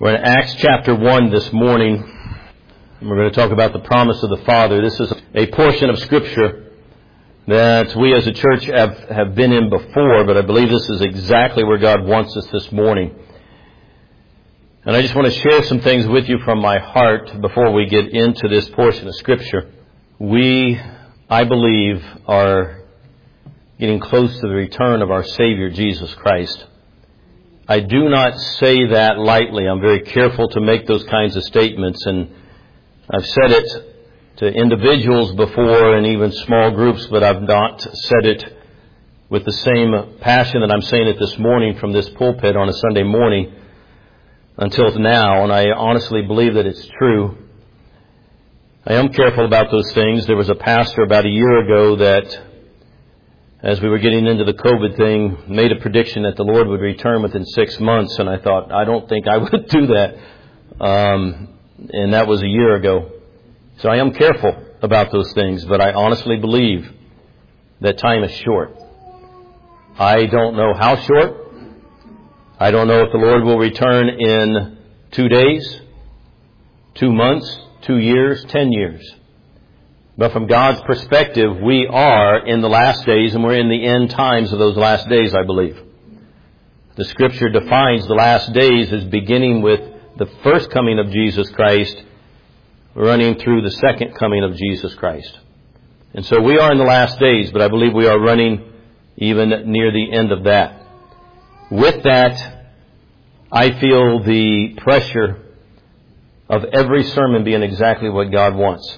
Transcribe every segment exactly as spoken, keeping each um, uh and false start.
We're in Acts chapter one this morning, and we're going to talk about the promise of the Father. This is a portion of Scripture that we as a church have, have been in before, but I believe this is exactly where God wants us this morning. And I just want to share some things with you from my heart before we get into this portion of Scripture. We, I believe, are getting close to the return of our Savior, Jesus Christ. I do not say that lightly. I'm very careful to make those kinds of statements, and I've said it to individuals before and even small groups, but I've not said it with the same passion that I'm saying it this morning from this pulpit on a Sunday morning until now, and I honestly believe that it's true. I am careful about those things. There was a pastor about a year ago that, as we were getting into the COVID thing, made a prediction that the Lord would return within six months, and I thought, I don't think I would do that. Um, and that was a year ago. So I am careful about those things, but I honestly believe that time is short. I don't know how short. I don't know if the Lord will return in two days, two months, two years, ten years. But from God's perspective, we are in the last days, and we're in the end times of those last days, I believe. The Scripture defines the last days as beginning with the first coming of Jesus Christ, running through the second coming of Jesus Christ. And so we are in the last days, but I believe we are running even near the end of that. With that, I feel the pressure of every sermon being exactly what God wants.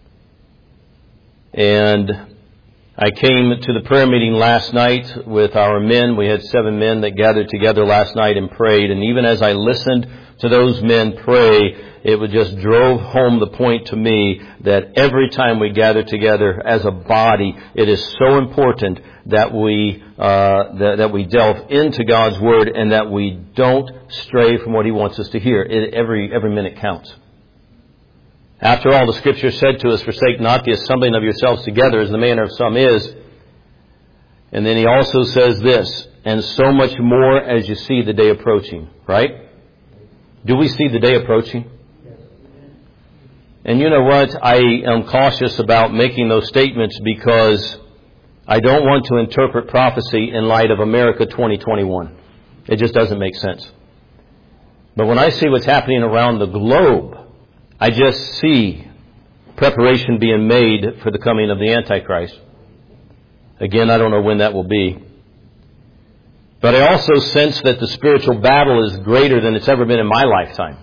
And I came to the prayer meeting last night with our men. We had seven men that gathered together last night and prayed. And even as I listened to those men pray, it would just drove home the point to me that every time we gather together as a body, it is so important that we uh, that, that we delve into God's Word and that we don't stray from what He wants us to hear. It, every every minute counts. After all, the Scripture said to us, forsake not the assembling of yourselves together as the manner of some is. And then He also says this, and so much more as you see the day approaching. Right? Do we see the day approaching? And you know what? I am cautious about making those statements because I don't want to interpret prophecy in light of America twenty twenty-one. It just doesn't make sense. But when I see what's happening around the globe, I just see preparation being made for the coming of the Antichrist. Again, I don't know when that will be. But I also sense that the spiritual battle is greater than it's ever been in my lifetime.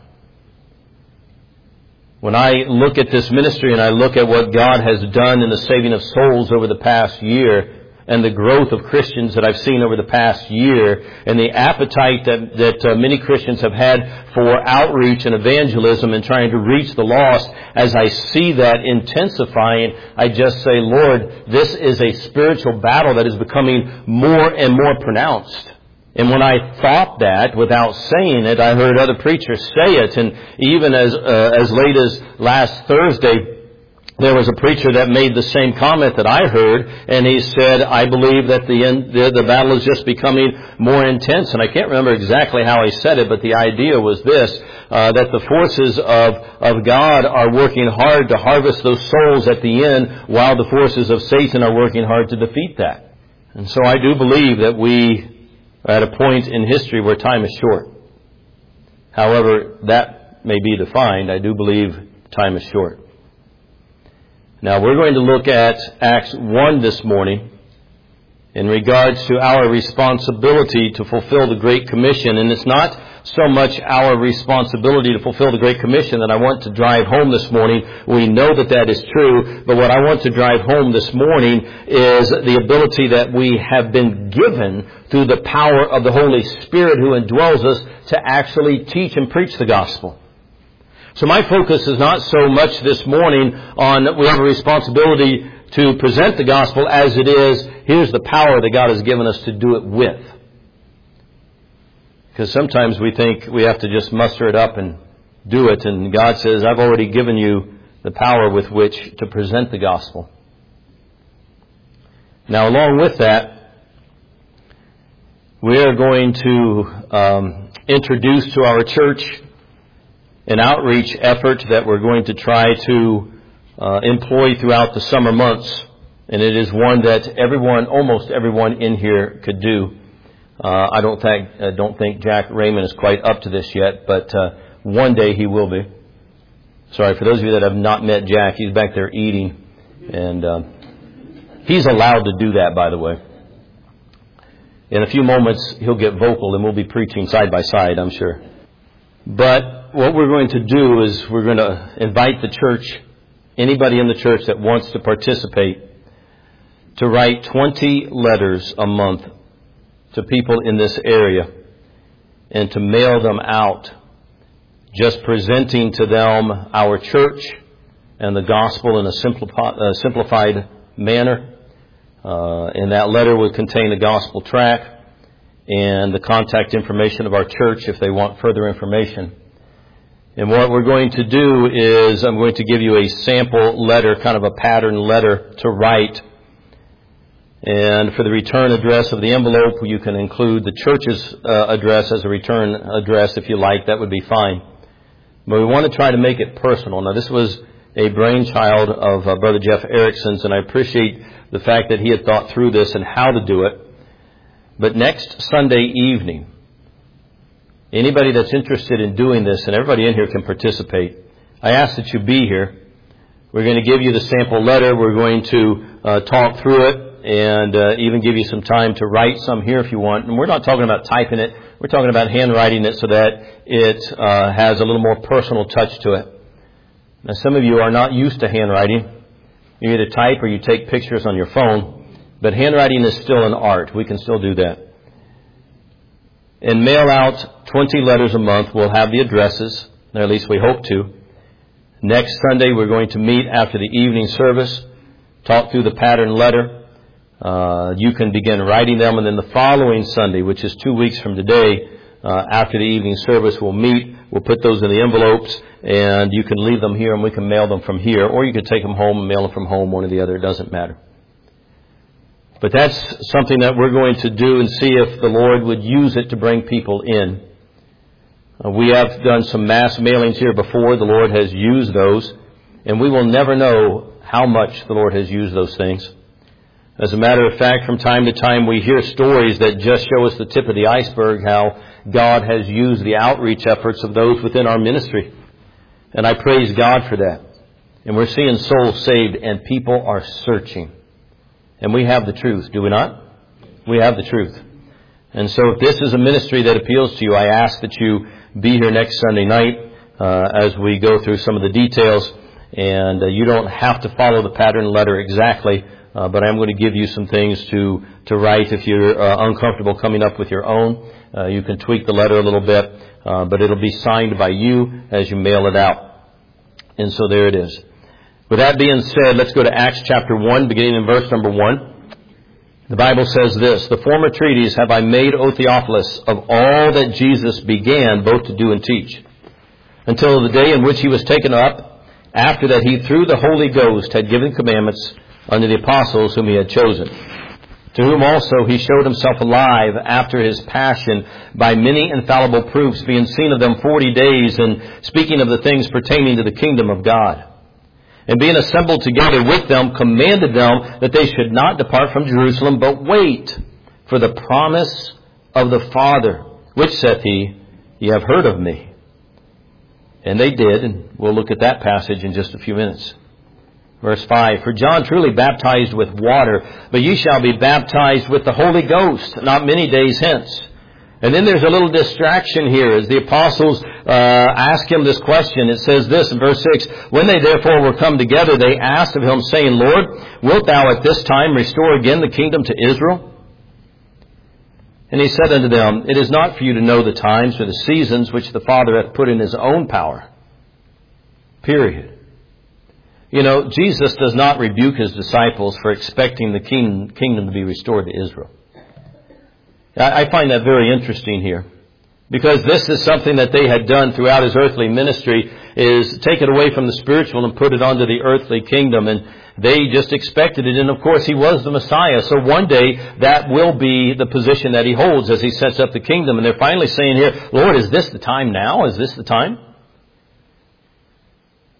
When I look at this ministry and I look at what God has done in the saving of souls over the past year, and the growth of Christians that I've seen over the past year, and the appetite that, that uh, many Christians have had for outreach and evangelism and trying to reach the lost, as I see that intensifying, I just say, Lord, this is a spiritual battle that is becoming more and more pronounced. And when I thought that, without saying it, I heard other preachers say it, and even as uh, as late as last Thursday, there was a preacher that made the same comment that I heard, and he said, I believe that the, end, the the battle is just becoming more intense. And I can't remember exactly how he said it, but the idea was this, uh, that the forces of, of God are working hard to harvest those souls at the end, while the forces of Satan are working hard to defeat that. And so I do believe that we are at a point in history where time is short. However that may be defined, I do believe time is short. Now, we're going to look at Acts one this morning in regards to our responsibility to fulfill the Great Commission. And it's not so much our responsibility to fulfill the Great Commission that I want to drive home this morning. We know that that is true. But what I want to drive home this morning is the ability that we have been given through the power of the Holy Spirit who indwells us to actually teach and preach the gospel. So my focus is not so much this morning on that we have a responsibility to present the gospel as it is, here's the power that God has given us to do it with. Because sometimes we think we have to just muster it up and do it, and God says, I've already given you the power with which to present the gospel. Now, along with that, we are going to um, introduce to our church an outreach effort that we're going to try to uh, employ throughout the summer months. And it is one that everyone, almost everyone in here could do. Uh, I don't think, I don't think Jack Raymond is quite up to this yet, but uh, one day he will be. Sorry, for those of you that have not met Jack, he's back there eating. And uh, he's allowed to do that, by the way. In a few moments, he'll get vocal and we'll be preaching side by side, I'm sure. But what we're going to do is we're going to invite the church, anybody in the church that wants to participate, to write twenty letters a month to people in this area and to mail them out, just presenting to them our church and the gospel in a simplified, uh, simplified manner. Uh, and that letter would contain the gospel tract and the contact information of our church if they want further information. And what we're going to do is I'm going to give you a sample letter, kind of a pattern letter to write. And for the return address of the envelope, you can include the church's uh, address as a return address if you like. That would be fine. But we want to try to make it personal. Now, this was a brainchild of uh, Brother Jeff Erickson's, and I appreciate the fact that he had thought through this and how to do it. But next Sunday evening, anybody that's interested in doing this, and everybody in here can participate, I ask that you be here. We're going to give you the sample letter. We're going to uh, talk through it and uh, even give you some time to write some here if you want. And we're not talking about typing it. We're talking about handwriting it so that it uh, has a little more personal touch to it. Now, some of you are not used to handwriting. You either type or you take pictures on your phone. But handwriting is still an art. We can still do that. And mail out twenty letters a month. We'll have the addresses, or at least we hope to. Next Sunday, we're going to meet after the evening service, talk through the pattern letter. Uh, you can begin writing them, and then the following Sunday, which is two weeks from today, uh, after the evening service, we'll meet. We'll put those in the envelopes, and you can leave them here, and we can mail them from here, or you can take them home and mail them from home, one or the other. It doesn't matter. But that's something that we're going to do and see if the Lord would use it to bring people in. Uh, we have done some mass mailings here before. The Lord has used those, and we will never know how much the Lord has used those things. As a matter of fact, from time to time we hear stories that just show us the tip of the iceberg, how God has used the outreach efforts of those within our ministry. And I praise God for that. And we're seeing souls saved, and people are searching. And we have the truth, do we not? We have the truth. And so if this is a ministry that appeals to you, I ask that you be here next Sunday night uh, as we go through some of the details. And uh, you don't have to follow the pattern letter exactly, uh, but I'm going to give you some things to, to write if you're uh, uncomfortable coming up with your own. Uh, you can tweak the letter a little bit, uh, but it'll be signed by you as you mail it out. And so there it is. With that being said, let's go to Acts chapter one, beginning in verse number one. The Bible says this: "The former treatise have I made, O Theophilus, of all that Jesus began both to do and teach, until the day in which he was taken up, after that he through the Holy Ghost had given commandments unto the apostles whom he had chosen, to whom also he showed himself alive after his passion by many infallible proofs, being seen of them forty days, and speaking of the things pertaining to the kingdom of God. And being assembled together with them, commanded them that they should not depart from Jerusalem, but wait for the promise of the Father, which saith he, Ye have heard of me." And they did, and we'll look at that passage in just a few minutes. Verse five, "For John truly baptized with water, but ye shall be baptized with the Holy Ghost not many days hence." And then there's a little distraction here as the apostles uh, ask him this question. It says this in verse six, "When they therefore were come together, they asked of him, saying, Lord, wilt thou at this time restore again the kingdom to Israel? And he said unto them, It is not for you to know the times or the seasons which the Father hath put in his own power." Period. You know, Jesus does not rebuke his disciples for expecting the king, kingdom to be restored to Israel. I find that very interesting here, because this is something that they had done throughout his earthly ministry, is take it away from the spiritual and put it onto the earthly kingdom, and they just expected it. And of course he was the Messiah, so one day that will be the position that he holds as he sets up the kingdom. And they're finally saying here, Lord, is this the time now? Is this the time?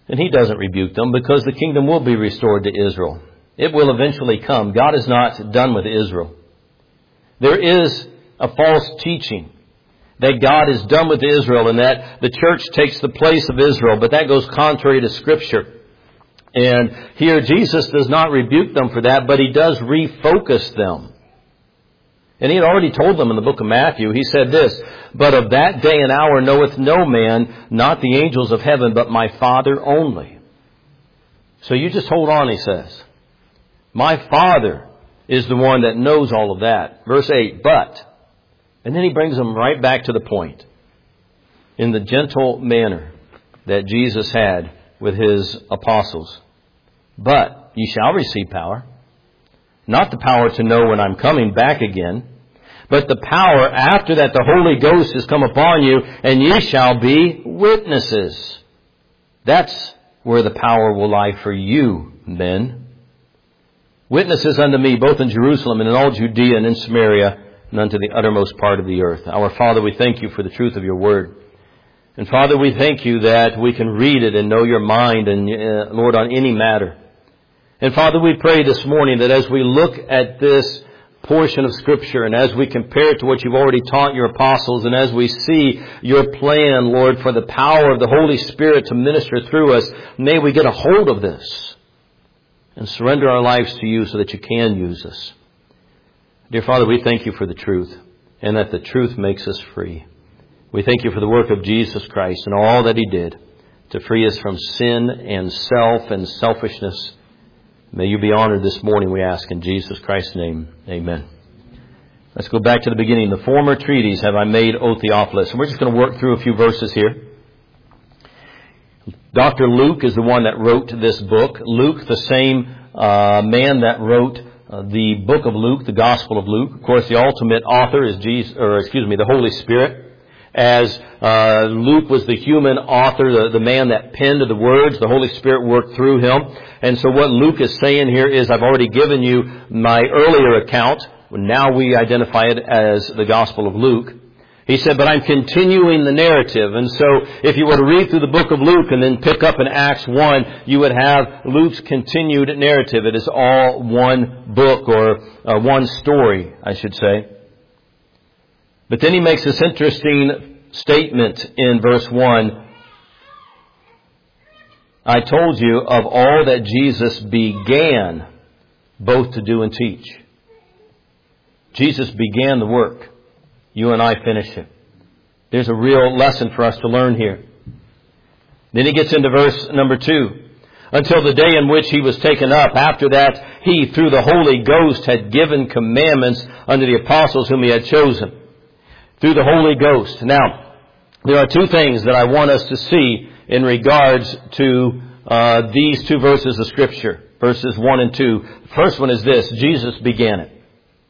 And He doesn't rebuke them because the kingdom will be restored to Israel. It will eventually come. God is not done with Israel. There is a false teaching that God is done with Israel and that the church takes the place of Israel, but that goes contrary to Scripture. And here Jesus does not rebuke them for that, but He does refocus them. And He had already told them in the book of Matthew, He said this, "But of that day and hour knoweth no man, not the angels of heaven, but my Father only." So you just hold on, He says. My Father is the one that knows all of that. Verse eight, but, and then He brings them right back to the point. In the gentle manner that Jesus had with His apostles. But ye shall receive power. Not the power to know when I'm coming back again, but the power after that the Holy Ghost has come upon you, and ye shall be witnesses. That's where the power will lie for you, men. Witnesses unto me, both in Jerusalem and in all Judea and in Samaria, and unto the uttermost part of the earth. Our Father, we thank You for the truth of Your word. And Father, we thank You that we can read it and know Your mind, and uh, Lord, on any matter. And Father, we pray this morning that as we look at this portion of Scripture and as we compare it to what You've already taught Your apostles, and as we see Your plan, Lord, for the power of the Holy Spirit to minister through us, may we get a hold of this and surrender our lives to You so that You can use us. Dear Father, we thank You for the truth and that the truth makes us free. We thank You for the work of Jesus Christ and all that He did to free us from sin and self and selfishness. May You be honored this morning, we ask in Jesus Christ's name. Amen. Let's go back to the beginning. The former treatise have I made, O Theophilus. And we're just going to work through a few verses here. Doctor Luke is the one that wrote this book. Luke, the same uh, man that wrote uh, the book of Luke, the Gospel of Luke. Of course, the ultimate author is Jesus, or excuse me, the Holy Spirit. As uh, Luke was the human author, the, the man that penned the words, the Holy Spirit worked through him. And so what Luke is saying here is, I've already given you my earlier account. Now we identify it as the Gospel of Luke. He said, but I'm continuing the narrative. And so if you were to read through the book of Luke and then pick up in Acts one, you would have Luke's continued narrative. It is all one book, or uh, one story, I should say. But then he makes this interesting statement in verse one. I told you of all that Jesus began both to do and teach. Jesus began the work. You and I finish it. There's a real lesson for us to learn here. Then he gets into verse number two. Until the day in which He was taken up. After that, He, through the Holy Ghost, had given commandments unto the apostles whom He had chosen. Through the Holy Ghost. Now, there are two things that I want us to see in regards to uh, these two verses of Scripture. Verses one and two. The first one is this. Jesus began it.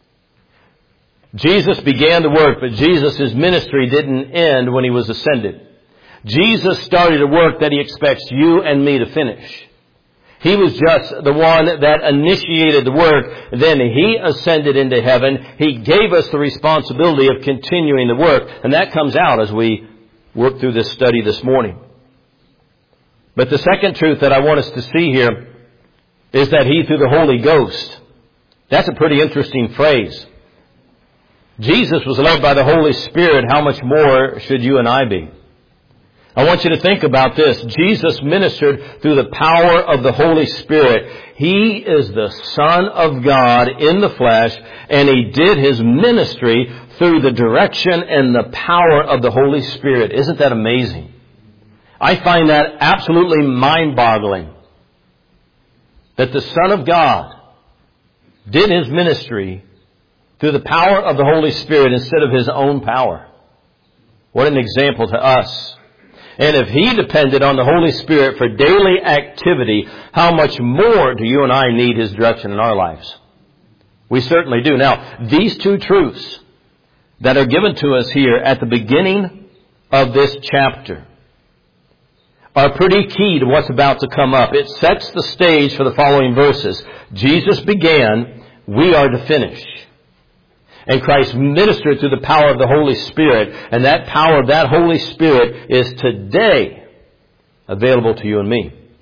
Jesus began the work, but Jesus' ministry didn't end when He was ascended. Jesus started a work that He expects you and me to finish. He was just the one that initiated the work. Then He ascended into heaven. He gave us the responsibility of continuing the work. And that comes out as we work through this study this morning. But the second truth that I want us to see here is that He, through the Holy Ghost. That's a pretty interesting phrase. Jesus was led by the Holy Spirit. How much more should you and I be? I want you to think about this. Jesus ministered through the power of the Holy Spirit. He is the Son of God in the flesh, and He did His ministry through the direction and the power of the Holy Spirit. Isn't that amazing? I find that absolutely mind-boggling. That the Son of God did His ministry through the power of the Holy Spirit instead of His own power. What an example to us. And if He depended on the Holy Spirit for daily activity, how much more do you and I need His direction in our lives? We certainly do. Now, these two truths that are given to us here at the beginning of this chapter are pretty key to what's about to come up. It sets the stage for the following verses. Jesus began, we are to finish. And Christ ministered through the power of the Holy Spirit. And that power of that Holy Spirit is today available to you and me.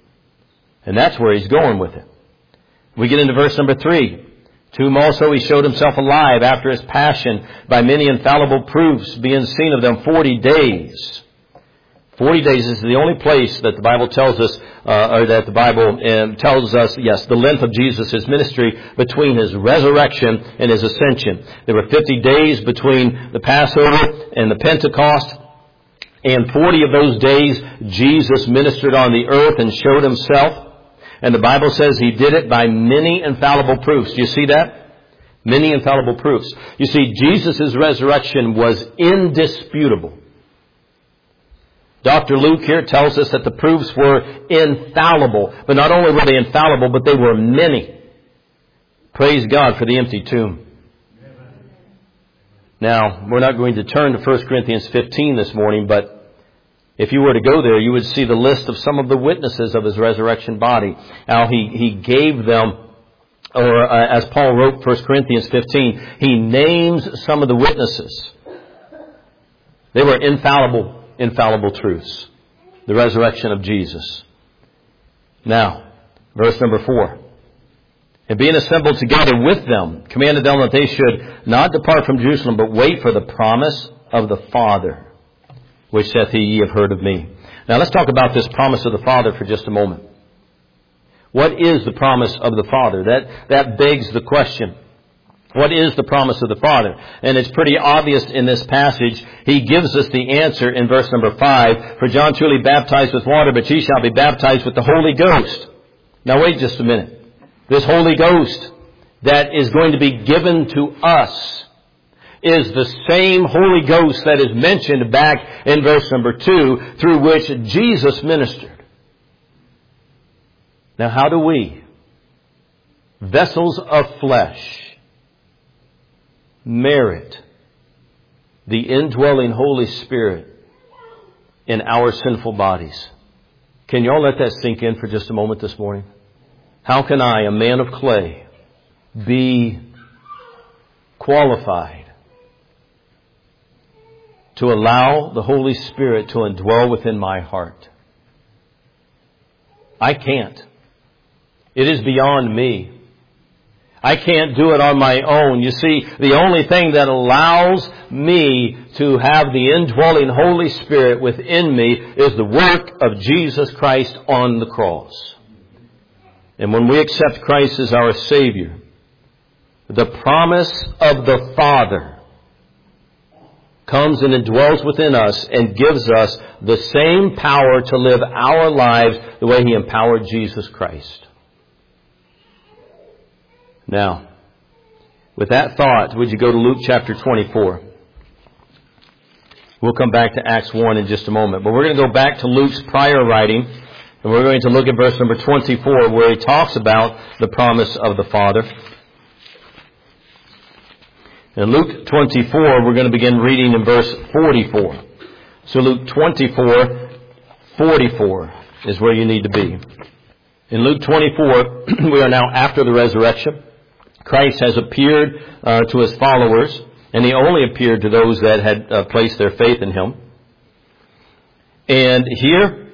And that's where he's going with it. We get into verse number three. To whom also he showed himself alive after his passion by many infallible proofs, being seen of them forty days. Forty days is the only place that the Bible tells us, uh, or that the Bible uh, tells us, yes, the length of Jesus' ministry between his resurrection and his ascension. There were fifty days between the Passover and the Pentecost. And forty of those days, Jesus ministered on the earth and showed himself. And the Bible says he did it by many infallible proofs. Do you see that? Many infallible proofs. You see, Jesus' resurrection was indisputable. Doctor Luke here tells us that the proofs were infallible. But not only were they infallible, but they were many. Praise God for the empty tomb. Now, we're not going to turn to First Corinthians fifteen this morning, but if you were to go there, you would see the list of some of the witnesses of his resurrection body. How he, he gave them, or uh, as Paul wrote First Corinthians fifteen, he names some of the witnesses. They were infallible, infallible truths. The resurrection of Jesus. Now, verse number four. And being assembled together with them, commanded them that they should not depart from Jerusalem, but wait for the promise of the Father, which saith he, ye have heard of me. Now let's talk about this promise of the Father for just a moment. What is the promise of the Father? That, that begs the question. What is the promise of the Father? And it's pretty obvious in this passage. He gives us the answer in verse number five. For John truly baptized with water, but ye shall be baptized with the Holy Ghost. Now wait just a minute. This Holy Ghost that is going to be given to us is the same Holy Ghost that is mentioned back in verse number two, through which Jesus ministered. Now how do we, vessels of flesh, merit the indwelling Holy Spirit in our sinful bodies? Can you all let that sink in for just a moment this morning? How can I, a man of clay, be qualified to allow the Holy Spirit to indwell within my heart? I can't. It is beyond me. I can't do it on my own. You see, the only thing that allows me to have the indwelling Holy Spirit within me is the work of Jesus Christ on the cross. And when we accept Christ as our Savior, the promise of the Father comes and indwells within us and gives us the same power to live our lives the way He empowered Jesus Christ. Now, with that thought, would you go to Luke chapter twenty-four? We'll come back to Acts one in just a moment. But we're going to go back to Luke's prior writing, and we're going to look at verse number twenty-four, where he talks about the promise of the Father. In Luke twenty-four, we're going to begin reading in verse forty-four. So Luke twenty-four, forty-four is where you need to be. In Luke twenty-four, we are now after the resurrection. Christ has appeared uh, to His followers, and He only appeared to those that had uh, placed their faith in Him. And here,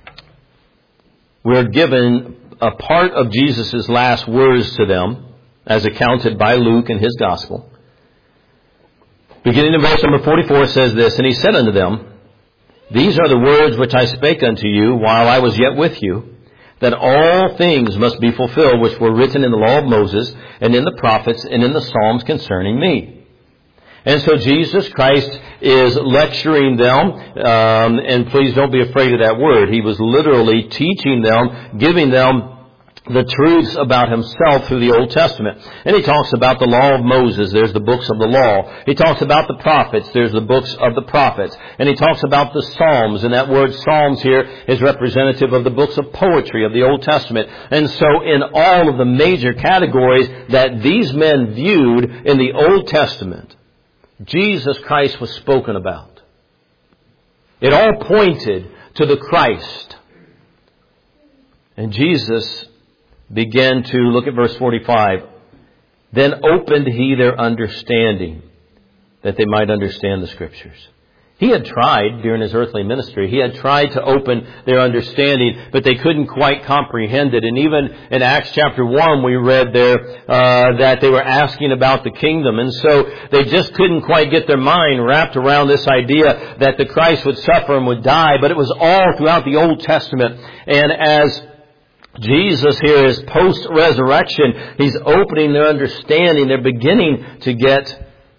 we're given a part of Jesus' last words to them, as accounted by Luke in his gospel. Beginning in verse number forty-four says this, And He said unto them, These are the words which I spake unto you while I was yet with you, that all things must be fulfilled which were written in the law of Moses, and in the prophets, and in the Psalms concerning me. And so Jesus Christ is lecturing them, um, and please don't be afraid of that word. He was literally teaching them, giving them the truths about Himself through the Old Testament. And He talks about the law of Moses. There's the books of the law. He talks about the prophets. There's the books of the prophets. And He talks about the Psalms. And that word Psalms here is representative of the books of poetry of the Old Testament. And so in all of the major categories that these men viewed in the Old Testament, Jesus Christ was spoken about. It all pointed to the Christ. And Jesus began to, look at verse forty-five, Then opened He their understanding, that they might understand the Scriptures. He had tried during His earthly ministry. He had tried to open their understanding, but they couldn't quite comprehend it. And even in Acts chapter one, we read there uh, that they were asking about the kingdom. And so they just couldn't quite get their mind wrapped around this idea that the Christ would suffer and would die. But it was all throughout the Old Testament. And as Jesus here is post-resurrection, He's opening their understanding. They're beginning to get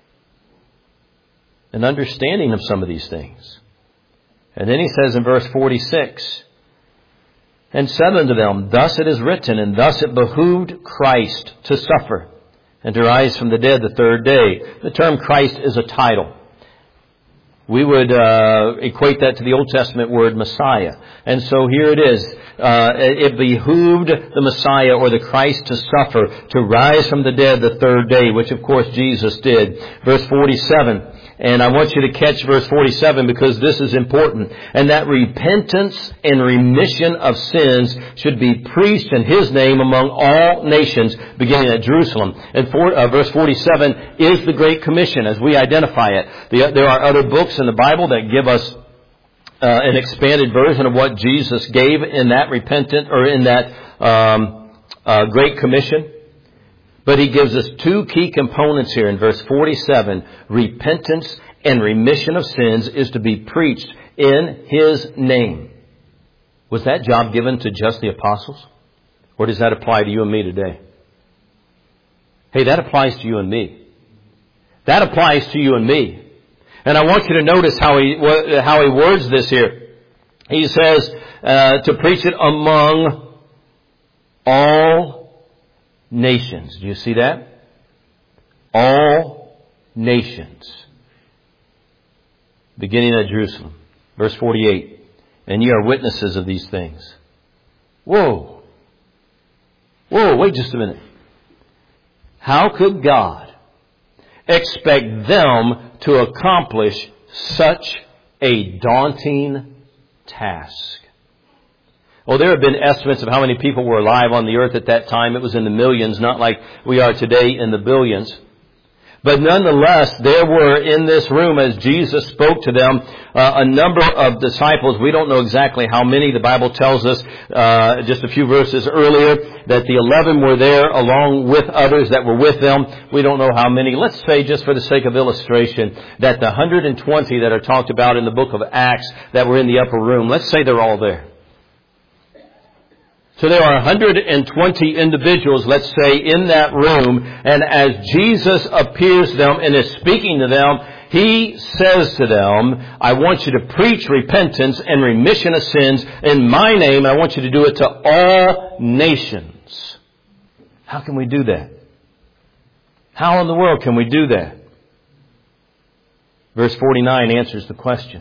an understanding of some of these things. And then He says in verse forty-six, and said unto them, thus it is written, and thus it behooved Christ to suffer, and to rise from the dead the third day. The term Christ is a title. We would uh, equate that to the Old Testament word Messiah. And so here it is. Uh, it behooved the Messiah or the Christ to suffer, to rise from the dead the third day, which of course Jesus did. Verse forty-seven. And I want you to catch verse forty-seven because this is important. And that repentance and remission of sins should be preached in His name among all nations, beginning at Jerusalem. And for, uh, verse forty-seven is the Great Commission as we identify it. The, there are other books in the Bible that give us uh, an expanded version of what Jesus gave in that repentant or in that um, uh, Great Commission. But He gives us two key components here in verse forty-seven. Repentance and remission of sins is to be preached in His name. Was that job given to just the apostles? Or does that apply to you and me today? Hey, that applies to you and me. That applies to you and me. And I want you to notice how he, how he words this here. He says uh, to preach it among all nations. Do you see that? All nations. Beginning at Jerusalem. Verse forty-eight. And ye are witnesses of these things. Whoa. Whoa, wait just a minute. How could God expect them to accomplish such a daunting task? Well, there have been estimates of how many people were alive on the earth at that time. It was in the millions, not like we are today in the billions. But nonetheless, there were in this room, as Jesus spoke to them, uh, a number of disciples. We don't know exactly how many. The Bible tells us uh, just a few verses earlier that the eleven were there along with others that were with them. We don't know how many. Let's say, just for the sake of illustration, that the one hundred twenty that are talked about in the book of Acts that were in the upper room, let's say they're all there. So there are one hundred twenty individuals, let's say, in that room, and as Jesus appears to them and is speaking to them, He says to them, I want you to preach repentance and remission of sins in my name. I want you to do it to all nations. How can we do that? How in the world can we do that? Verse forty-nine answers the question.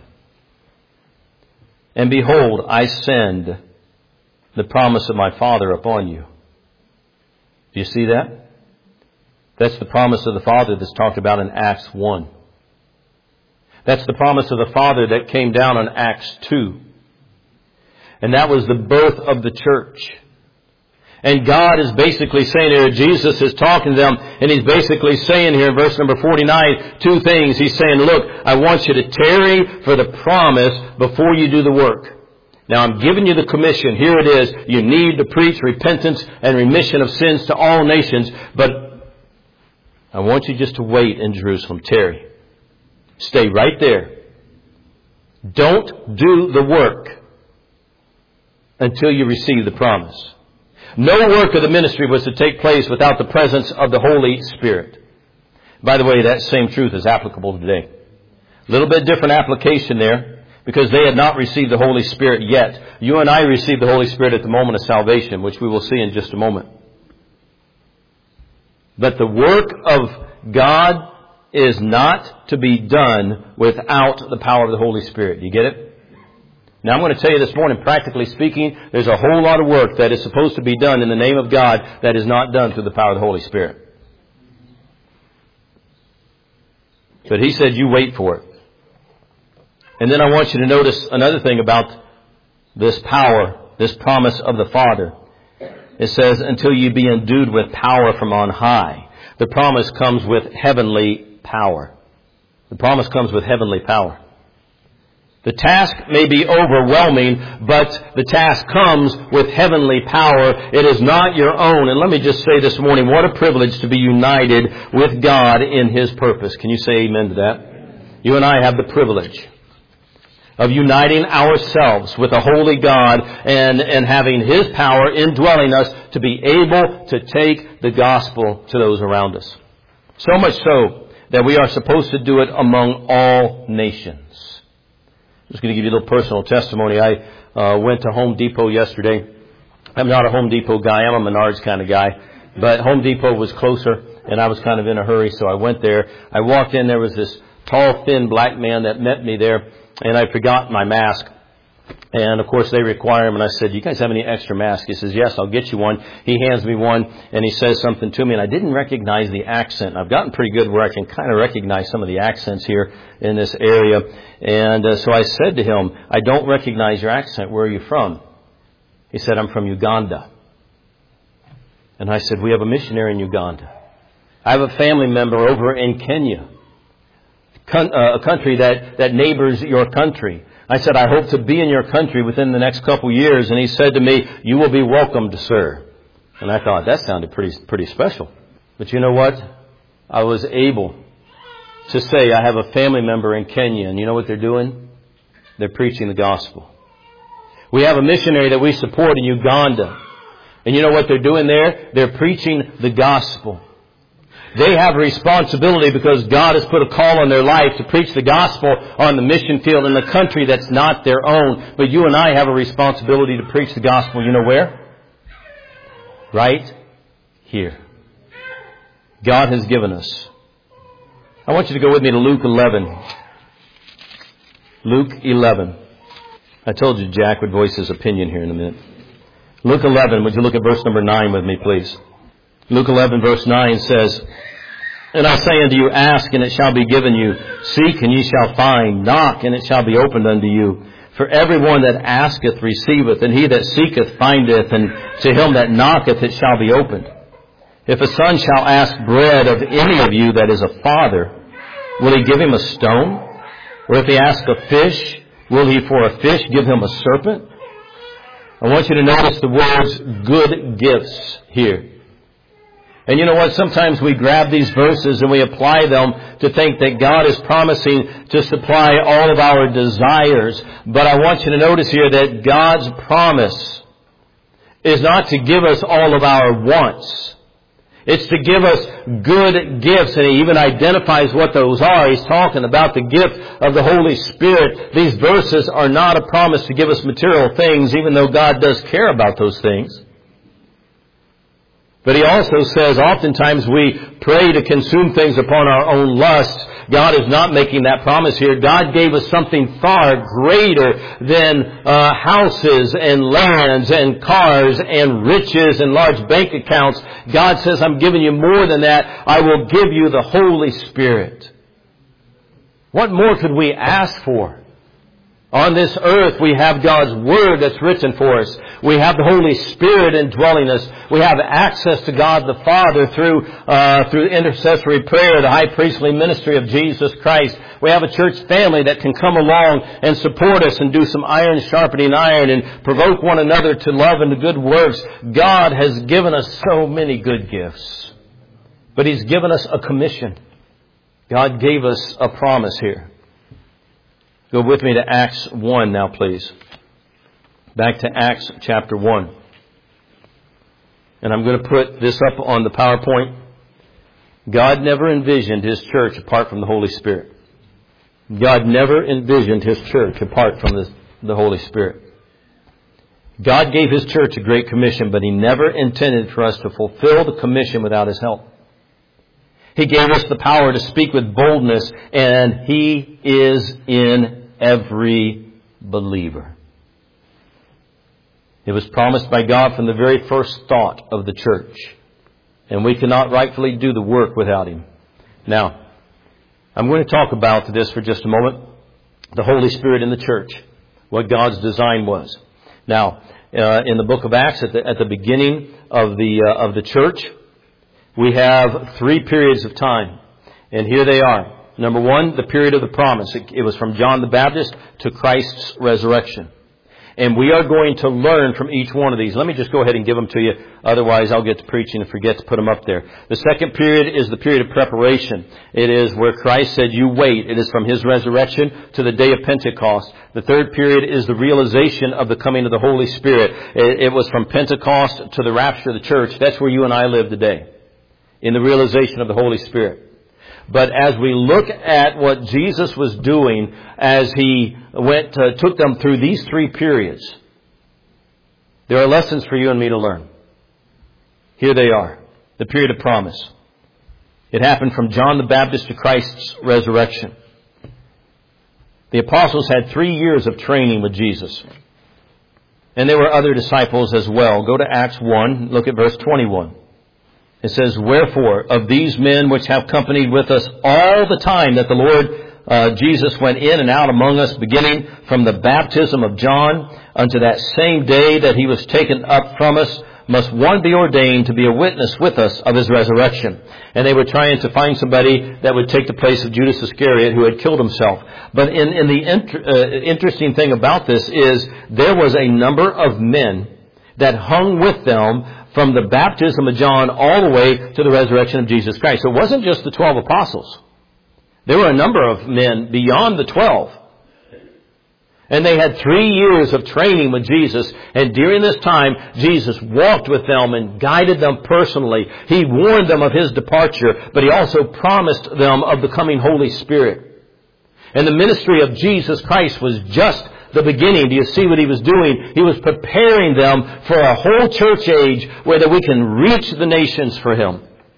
And behold, I send the promise of my Father upon you. Do you see that? That's the promise of the Father that's talked about in Acts one. That's the promise of the Father that came down in Acts two. And that was the birth of the church. And God is basically saying here, Jesus is talking to them, and He's basically saying here in verse number forty-nine, two things. He's saying, look, I want you to tarry for the promise before you do the work. Now I'm giving you the commission. Here it is. You need to preach repentance and remission of sins to all nations. But I want you just to wait in Jerusalem. Tarry. Stay right there. Don't do the work until you receive the promise. No work of the ministry was to take place without the presence of the Holy Spirit. By the way, that same truth is applicable today. A little bit different application there. Because they had not received the Holy Spirit yet. You and I received the Holy Spirit at the moment of salvation, which we will see in just a moment. But the work of God is not to be done without the power of the Holy Spirit. You get it? Now I'm going to tell you this morning, practically speaking, there's a whole lot of work that is supposed to be done in the name of God that is not done through the power of the Holy Spirit. But He said, you wait for it. And then I want you to notice another thing about this power, this promise of the Father. It says, until you be endued with power from on high. The promise comes with heavenly power. The promise comes with heavenly power. The task may be overwhelming, but the task comes with heavenly power. It is not your own. And let me just say this morning, what a privilege to be united with God in His purpose. Can you say amen to that? You and I have the privilege of uniting ourselves with a holy God and, and having His power indwelling us to be able to take the gospel to those around us. So much so that we are supposed to do it among all nations. I'm just going to give you a little personal testimony. I uh, went to Home Depot yesterday. I'm not a Home Depot guy. I'm a Menards kind of guy. But Home Depot was closer, and I was kind of in a hurry, so I went there. I walked in. There was this tall, thin black man that met me there, and I forgot my mask. And, of course, they require him. And I said, "You guys have any extra masks?" He says, "Yes, I'll get you one." He hands me one, and he says something to me. And I didn't recognize the accent. I've gotten pretty good where I can kind of recognize some of the accents here in this area. And uh, so I said to him, "I don't recognize your accent. Where are you from?" He said, "I'm from Uganda." And I said, "We have a missionary in Uganda. I have a family member over in Kenya, a country that, that neighbors your country." I said, "I hope to be in your country within the next couple of years." And he said to me, "You will be welcomed, sir." And I thought, that sounded pretty pretty special. But you know what? I was able to say, I have a family member in Kenya, and you know what they're doing? They're preaching the gospel. We have a missionary that we support in Uganda. And you know what they're doing there? They're preaching the gospel. They have a responsibility because God has put a call on their life to preach the gospel on the mission field in a country that's not their own. But you and I have a responsibility to preach the gospel. You know where? Right here. God has given us. I want you to go with me to Luke eleven. Luke eleven. I told you Jack would voice his opinion here in a minute. Luke eleven. Would you look at verse number nine with me, please? Luke eleven verse nine says, "And I say unto you, ask, and it shall be given you. Seek, and ye shall find. Knock, and it shall be opened unto you. For everyone that asketh receiveth, and he that seeketh findeth, and to him that knocketh it shall be opened. If a son shall ask bread of any of you that is a father, will he give him a stone? Or if he ask a fish, will he for a fish give him a serpent?" I want you to notice the words good gifts here. And you know what? Sometimes we grab these verses and we apply them to think that God is promising to supply all of our desires. But I want you to notice here that God's promise is not to give us all of our wants. It's to give us good gifts, and He even identifies what those are. He's talking about the gift of the Holy Spirit. These verses are not a promise to give us material things, even though God does care about those things. But He also says oftentimes we pray to consume things upon our own lusts. God is not making that promise here. God gave us something far greater than uh, houses and lands and cars and riches and large bank accounts. God says, "I'm giving you more than that. I will give you the Holy Spirit." What more could we ask for? On this earth, we have God's Word that's written for us. We have the Holy Spirit indwelling us. We have access to God the Father through uh, through intercessory prayer, the high priestly ministry of Jesus Christ. We have a church family that can come along and support us and do some iron sharpening iron and provoke one another to love and to good works. God has given us so many good gifts. But He's given us a commission. God gave us a promise here. Go with me to Acts one now, please. Back to Acts chapter one. And I'm going to put this up on the PowerPoint. God never envisioned His church apart from the Holy Spirit. God never envisioned His church apart from the, the Holy Spirit. God gave His church a great commission, but He never intended for us to fulfill the commission without His help. He gave us the power to speak with boldness, and He is in every believer. It was promised by God from the very first thought of the church. And we cannot rightfully do the work without Him. Now, I'm going to talk about this for just a moment. The Holy Spirit in the church. What God's design was. Now, uh, in the book of Acts, at the, at the beginning of the, uh, of the church, we have three periods of time. And here they are. Number one, the period of the promise. It, it was from John the Baptist to Christ's resurrection. And we are going to learn from each one of these. Let me just go ahead and give them to you. Otherwise, I'll get to preaching and forget to put them up there. The second period is the period of preparation. It is where Christ said, you wait. It is from His resurrection to the day of Pentecost. The third period is the realization of the coming of the Holy Spirit. It, it was from Pentecost to the rapture of the church. That's where you and I live today, in the realization of the Holy Spirit. But as we look at what Jesus was doing as He went, uh, took them through these three periods, there are lessons for you and me to learn. Here they are. The period of promise. It happened from John the Baptist to Christ's resurrection. The apostles had three years of training with Jesus. And there were other disciples as well. Go to Acts one, look at verse twenty-one. It says, wherefore, of these men which have companied with us all the time that the Lord uh, Jesus went in and out among us, beginning from the baptism of John unto that same day that He was taken up from us, must one be ordained to be a witness with us of His resurrection. And they were trying to find somebody that would take the place of Judas Iscariot, who had killed himself. But in, in the inter, uh, interesting thing about this is there was a number of men that hung with them from the baptism of John all the way to the resurrection of Jesus Christ. So it wasn't just the twelve apostles. There were a number of men beyond the twelve. And they had three years of training with Jesus. And during this time, Jesus walked with them and guided them personally. He warned them of His departure, but He also promised them of the coming Holy Spirit. And the ministry of Jesus Christ was just the beginning. Do you see what He was doing? He was preparing them for a whole church age where that we can reach the nations for Him.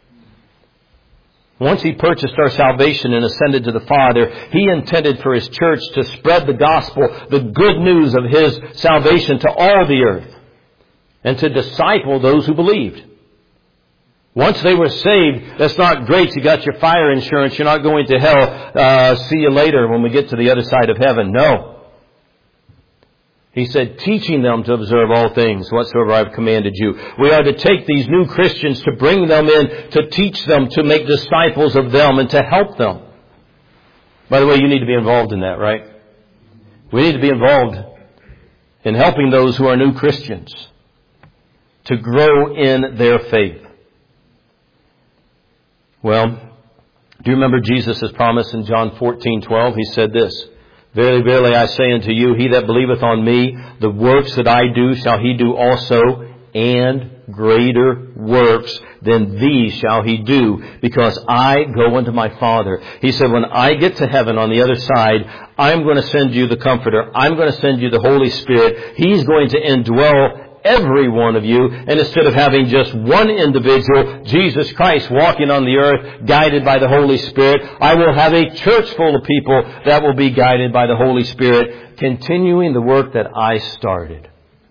Once He purchased our salvation and ascended to the Father, He intended for His church to spread the gospel, the good news of His salvation to all the earth, and to disciple those who believed. Once they were saved, that's not great. You got your fire insurance. You're not going to hell. Uh, see you later when we get to the other side of heaven. No. He said, teaching them to observe all things whatsoever I have commanded you. We are to take these new Christians, to bring them in, to teach them, to make disciples of them, and to help them. By the way, you need to be involved in that, right? We need to be involved in helping those who are new Christians to grow in their faith. Well, do you remember Jesus' promise in John fourteen twelve? He said this, verily, verily, I say unto you, he that believeth on me, the works that I do shall he do also, and greater works than these shall he do, because I go unto my Father. He said, when I get to heaven on the other side, I'm going to send you the Comforter. I'm going to send you the Holy Spirit. He's going to indwell every one of you. And instead of having just one individual, Jesus Christ, walking on the earth, guided by the Holy Spirit, I will have a church full of people that will be guided by the Holy Spirit, continuing the work that I started.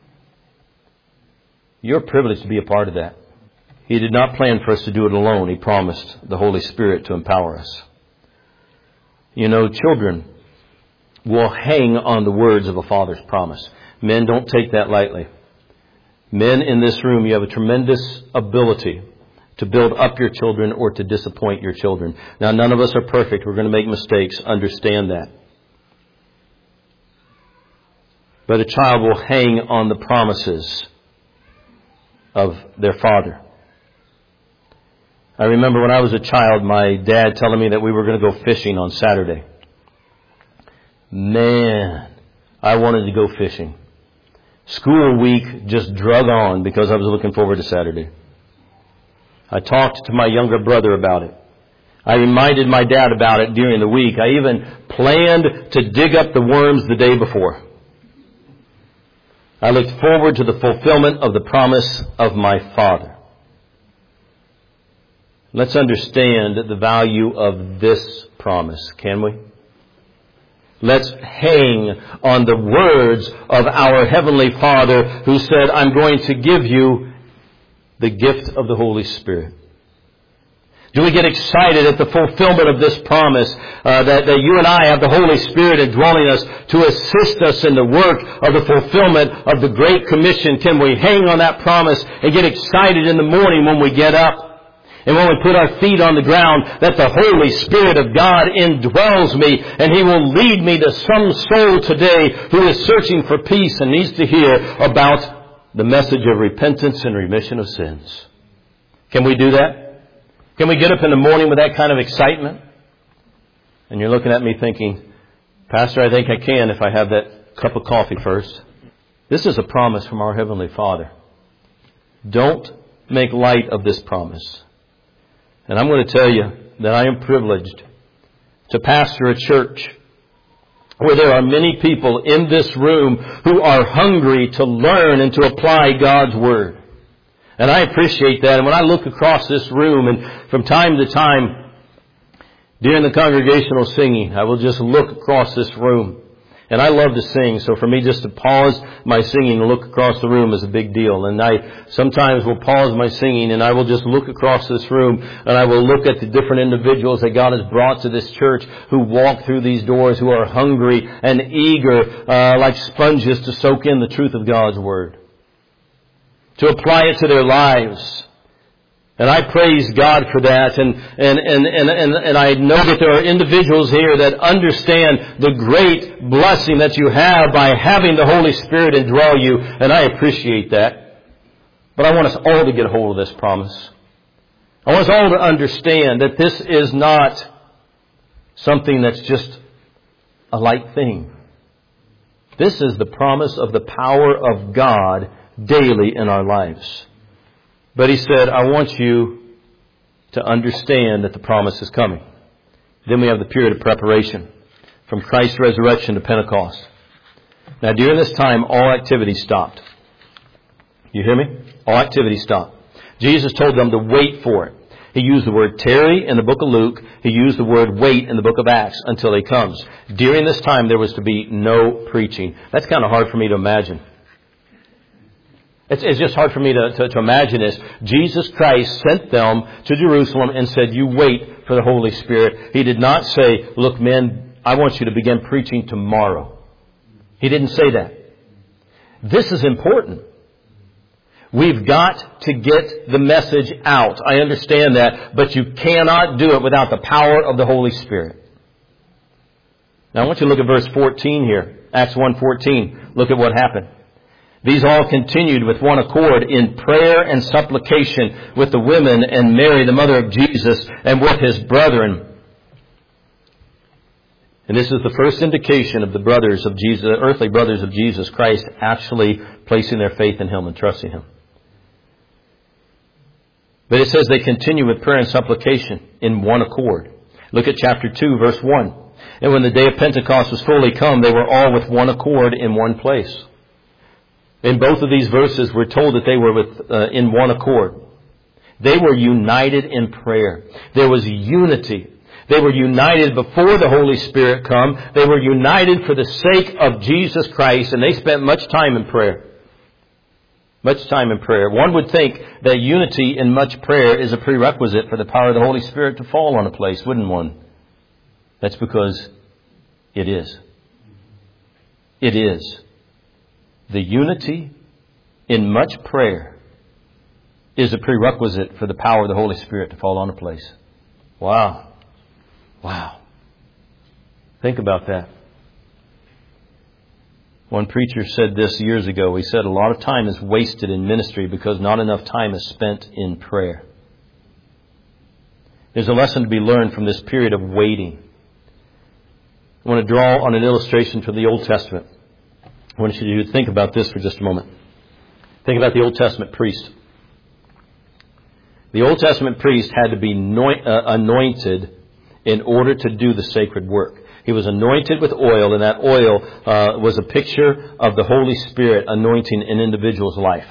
You're privileged to be a part of that. He did not plan for us to do it alone. He promised the Holy Spirit to empower us. You know, children will hang on the words of a father's promise. Men, don't take that lightly. Men in this room, you have a tremendous ability to build up your children or to disappoint your children. Now, none of us are perfect. We're going to make mistakes. Understand that. But a child will hang on the promises of their father. I remember when I was a child, my dad telling me that we were going to go fishing on Saturday. Man, I wanted to go fishing. School week just drug on because I was looking forward to Saturday. I talked to my younger brother about it. I reminded my dad about it during the week. I even planned to dig up the worms the day before. I looked forward to the fulfillment of the promise of my Father. Let's understand the value of this promise, can we? Let's hang on the words of our Heavenly Father who said, I'm going to give you the gift of the Holy Spirit. Do we get excited at the fulfillment of this promise uh, that, that you and I have the Holy Spirit indwelling us to assist us in the work of the fulfillment of the Great Commission? Can we hang on that promise and get excited in the morning when we get up? And when we put our feet on the ground, that the Holy Spirit of God indwells me, and He will lead me to some soul today who is searching for peace and needs to hear about the message of repentance and remission of sins. Can we do that? Can we get up in the morning with that kind of excitement? And you're looking at me thinking, Pastor, I think I can if I have that cup of coffee first. This is a promise from our Heavenly Father. Don't make light of this promise. And I'm going to tell you that I am privileged to pastor a church where there are many people in this room who are hungry to learn and to apply God's Word. And I appreciate that. And when I look across this room, and from time to time during the congregational singing, I will just look across this room. And I love to sing, so for me just to pause my singing and look across the room is a big deal. And I sometimes will pause my singing and I will just look across this room and I will look at the different individuals that God has brought to this church who walk through these doors, who are hungry and eager uh, like sponges to soak in the truth of God's Word, to apply it to their lives. And I praise God for that. And, and, and, and, and, and I know that there are individuals here that understand the great blessing that you have by having the Holy Spirit indwell you. And I appreciate that. But I want us all to get a hold of this promise. I want us all to understand that this is not something that's just a light thing. This is the promise of the power of God daily in our lives. But He said, I want you to understand that the promise is coming. Then we have the period of preparation from Christ's resurrection to Pentecost. Now, during this time, all activity stopped. You hear me? All activity stopped. Jesus told them to wait for it. He used the word tarry in the book of Luke. He used the word wait in the book of Acts until He comes. During this time, there was to be no preaching. That's kind of hard for me to imagine. It's, it's just hard for me to, to, to imagine this. Jesus Christ sent them to Jerusalem and said, you wait for the Holy Spirit. He did not say, look, men, I want you to begin preaching tomorrow. He didn't say that. This is important. We've got to get the message out. I understand that, but you cannot do it without the power of the Holy Spirit. Now I want you to look at verse fourteen here. Acts one fourteen. Look at what happened. These all continued with one accord in prayer and supplication with the women and Mary, the mother of Jesus, and with His brethren. And this is the first indication of the brothers of Jesus, the earthly brothers of Jesus Christ, actually placing their faith in Him and trusting Him. But it says they continue with prayer and supplication in one accord. Look at chapter two, verse one. And when the day of Pentecost was fully come, they were all with one accord in one place. In both of these verses, we're told that they were with, uh, in one accord. They were united in prayer. There was unity. They were united before the Holy Spirit come. They were united for the sake of Jesus Christ, and they spent much time in prayer. Much time in prayer. One would think that unity in much prayer is a prerequisite for the power of the Holy Spirit to fall on a place, wouldn't one? That's because it is. It is. The unity in much prayer is a prerequisite for the power of the Holy Spirit to fall on a place. Wow. Wow. Think about that. One preacher said this years ago. He said a lot of time is wasted in ministry because not enough time is spent in prayer. There's a lesson to be learned from this period of waiting. I want to draw on an illustration from the Old Testament. I want you to think about this for just a moment. Think about the Old Testament priest. The Old Testament priest had to be anointed in order to do the sacred work. He was anointed with oil, and that oil uh, was a picture of the Holy Spirit anointing an individual's life.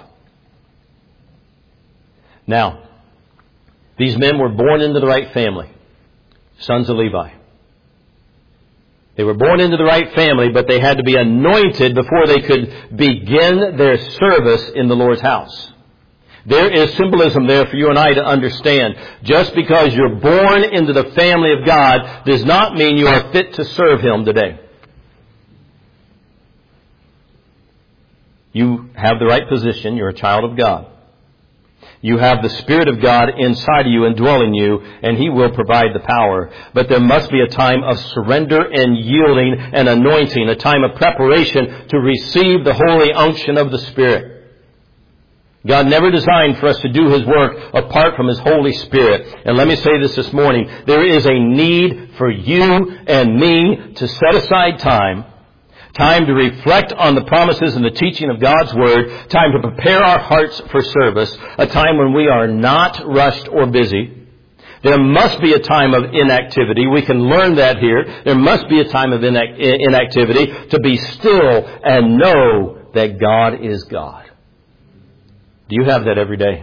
Now, these men were born into the right family, sons of Levi. They were born into the right family, but they had to be anointed before they could begin their service in the Lord's house. There is symbolism there for you and I to understand. Just because you're born into the family of God does not mean you are fit to serve Him today. You have the right position. You're a child of God. You have the Spirit of God inside of you, indwelling you, and He will provide the power. But there must be a time of surrender and yielding and anointing, a time of preparation to receive the holy unction of the Spirit. God never designed for us to do His work apart from His Holy Spirit. And let me say this this morning. There is a need for you and me to set aside time. Time to reflect on the promises and the teaching of God's Word. Time to prepare our hearts for service. A time when we are not rushed or busy. There must be a time of inactivity. We can learn that here. There must be a time of inact- inactivity to be still and know that God is God. Do you have that every day?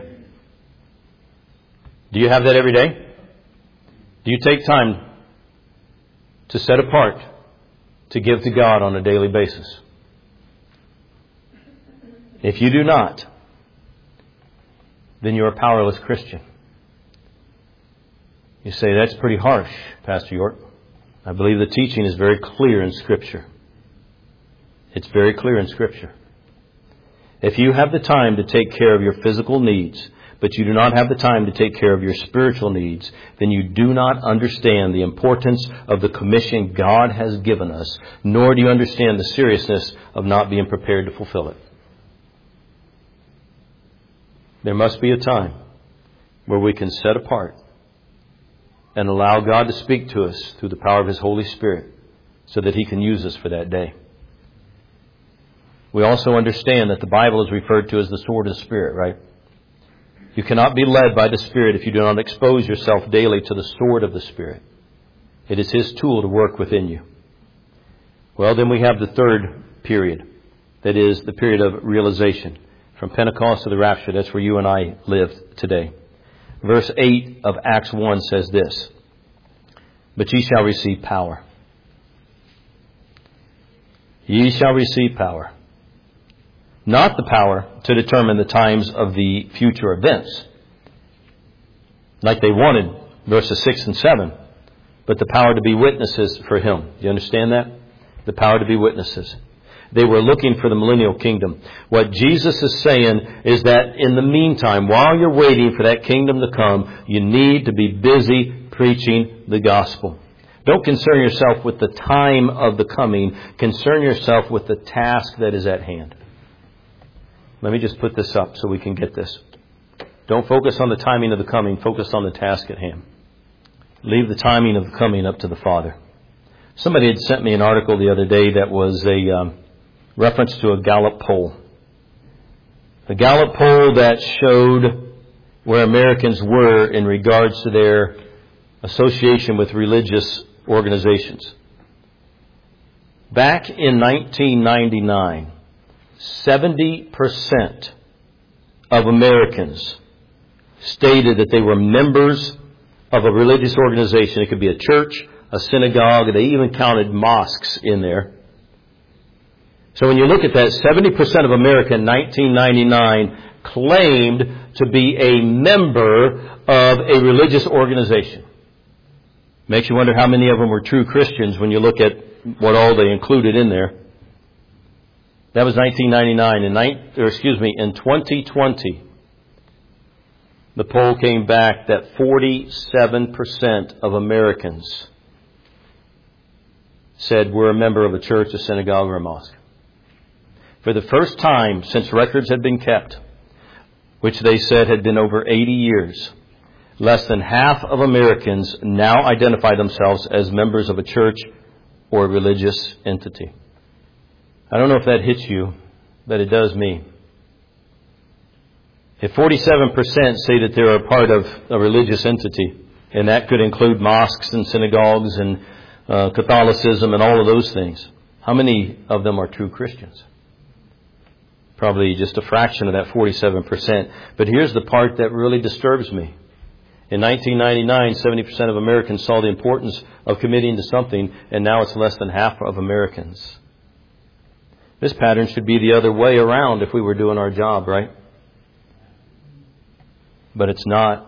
Do you have that every day? Do you take time to set apart to give to God on a daily basis? If you do not, then you're a powerless Christian. You say, that's pretty harsh, Pastor York. I believe the teaching is very clear in Scripture. It's very clear in Scripture. If you have the time to take care of your physical needs, but you do not have the time to take care of your spiritual needs, then you do not understand the importance of the commission God has given us, nor do you understand the seriousness of not being prepared to fulfill it. There must be a time where we can set apart and allow God to speak to us through the power of His Holy Spirit so that He can use us for that day. We also understand that the Bible is referred to as the sword of the Spirit, right? You cannot be led by the Spirit if you do not expose yourself daily to the sword of the Spirit. It is His tool to work within you. Well, then we have the third period. That is the period of realization. From Pentecost to the rapture, that's where you and I live today. Verse eight of Acts one says this, "But ye shall receive power. Ye shall receive power." Not the power to determine the times of the future events, like they wanted, verses six and seven, but the power to be witnesses for Him. Do you understand that? The power to be witnesses. They were looking for the millennial kingdom. What Jesus is saying is that in the meantime, while you're waiting for that kingdom to come, you need to be busy preaching the gospel. Don't concern yourself with the time of the coming. Concern yourself with the task that is at hand. Let me just put this up so we can get this. Don't focus on the timing of the coming. Focus on the task at hand. Leave the timing of the coming up to the Father. Somebody had sent me an article the other day that was a um, reference to a Gallup poll. A Gallup poll that showed where Americans were in regards to their association with religious organizations. Back in nineteen ninety-nine, seventy percent of Americans stated that they were members of a religious organization. It could be a church, a synagogue. They even counted mosques in there. So when you look at that, seventy percent of America in nineteen ninety-nine claimed to be a member of a religious organization. Makes you wonder how many of them were true Christians when you look at what all they included in there. That was nineteen ninety-nine. In nine, or excuse me, in twenty twenty, the poll came back that forty-seven percent of Americans said we're a member of a church, a synagogue, or a mosque. For the first time since records had been kept, which they said had been over eighty years, less than half of Americans now identify themselves as members of a church or a religious entity. I don't know if that hits you, but it does me. If forty-seven percent say that they're a part of a religious entity, and that could include mosques and synagogues and uh, Catholicism and all of those things, how many of them are true Christians? Probably just a fraction of that forty-seven percent. But here's the part that really disturbs me. In nineteen ninety-nine, seventy percent of Americans saw the importance of committing to something, and now it's less than half of Americans. This pattern should be the other way around if we were doing our job, right? But it's not.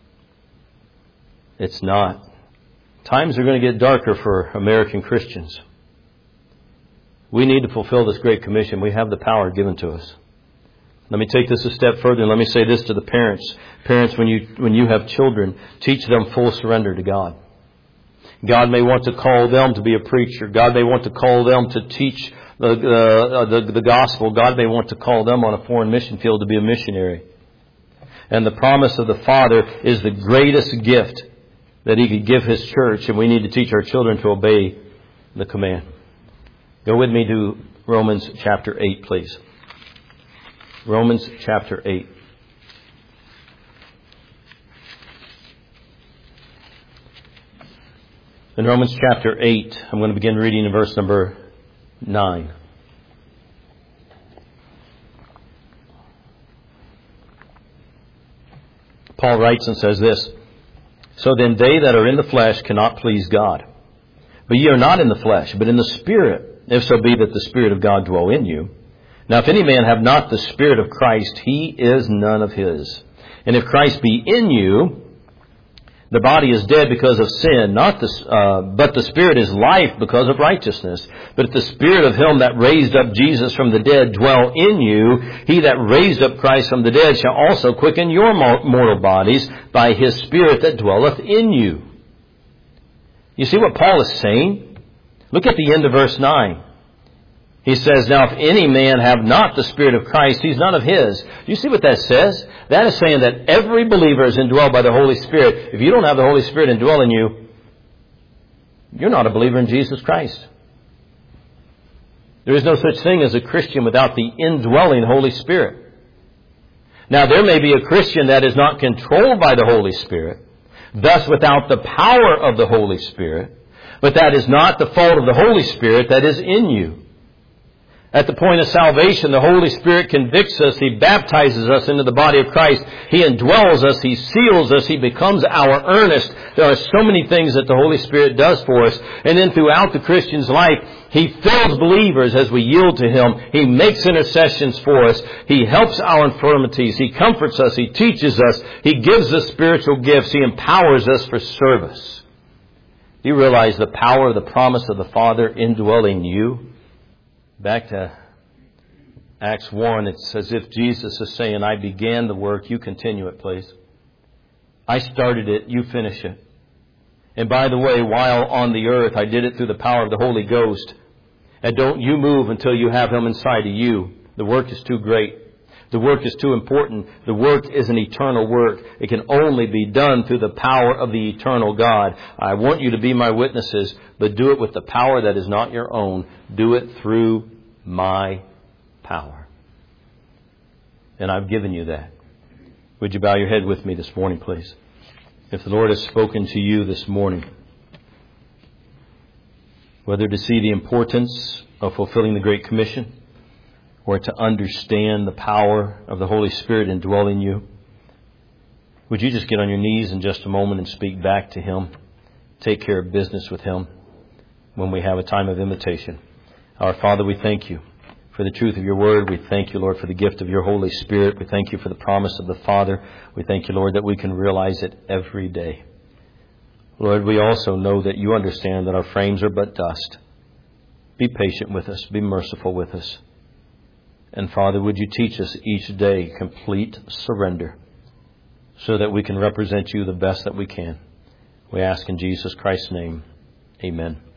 It's not. Times are going to get darker for American Christians. We need to fulfill this great commission. We have the power given to us. Let me take this a step further and let me say this to the parents. Parents, when you, when you have children, teach them full surrender to God. God may want to call them to be a preacher. God may want to call them to teach the, uh, the, the gospel. God may want to call them on a foreign mission field to be a missionary. And the promise of the Father is the greatest gift that He could give His church, and we need to teach our children to obey the command. Go with me to Romans chapter eight, please. Romans chapter eight. In Romans chapter eight, I'm going to begin reading in verse number nine. Paul writes and says this, "So then they that are in the flesh cannot please God. But ye are not in the flesh, but in the Spirit, if so be that the Spirit of God dwell in you. Now if any man have not the Spirit of Christ, he is none of his. And if Christ be in you, the body is dead because of sin, not the, uh, but the Spirit is life because of righteousness. But if the Spirit of Him that raised up Jesus from the dead dwell in you, He that raised up Christ from the dead shall also quicken your mortal bodies by His Spirit that dwelleth in you." You see what Paul is saying? Look at the end of verse nine. He says, "Now if any man have not the Spirit of Christ, he's none of his." Do you see what that says? That is saying that every believer is indwelled by the Holy Spirit. If you don't have the Holy Spirit indwelling you, you're not a believer in Jesus Christ. There is no such thing as a Christian without the indwelling Holy Spirit. Now there may be a Christian that is not controlled by the Holy Spirit, thus without the power of the Holy Spirit, but that is not the fault of the Holy Spirit that is in you. At the point of salvation, the Holy Spirit convicts us. He baptizes us into the body of Christ. He indwells us. He seals us. He becomes our earnest. There are so many things that the Holy Spirit does for us. And then throughout the Christian's life, He fills believers as we yield to Him. He makes intercessions for us. He helps our infirmities. He comforts us. He teaches us. He gives us spiritual gifts. He empowers us for service. Do you realize the power of the promise of the Father indwelling you? Back to Acts one, it's as if Jesus is saying, "I began the work, you continue it, please. I started it, you finish it. And by the way, while on the earth, I did it through the power of the Holy Ghost. And don't you move until you have Him inside of you. The work is too great. The work is too important. The work is an eternal work. It can only be done through the power of the eternal God. I want you to be my witnesses, but do it with the power that is not your own. Do it through my power." And I've given you that. Would you bow your head with me this morning, please? If the Lord has spoken to you this morning, whether to see the importance of fulfilling the Great Commission, or to understand the power of the Holy Spirit indwelling you, would you just get on your knees in just a moment and speak back to Him? Take care of business with Him when we have a time of invitation. Our Father, we thank you for the truth of your word. We thank you, Lord, for the gift of your Holy Spirit. We thank you for the promise of the Father. We thank you, Lord, that we can realize it every day. Lord, we also know that you understand that our frames are but dust. Be patient with us. Be merciful with us. And Father, would you teach us each day complete surrender so that we can represent you the best that we can. We ask in Jesus Christ's name. Amen.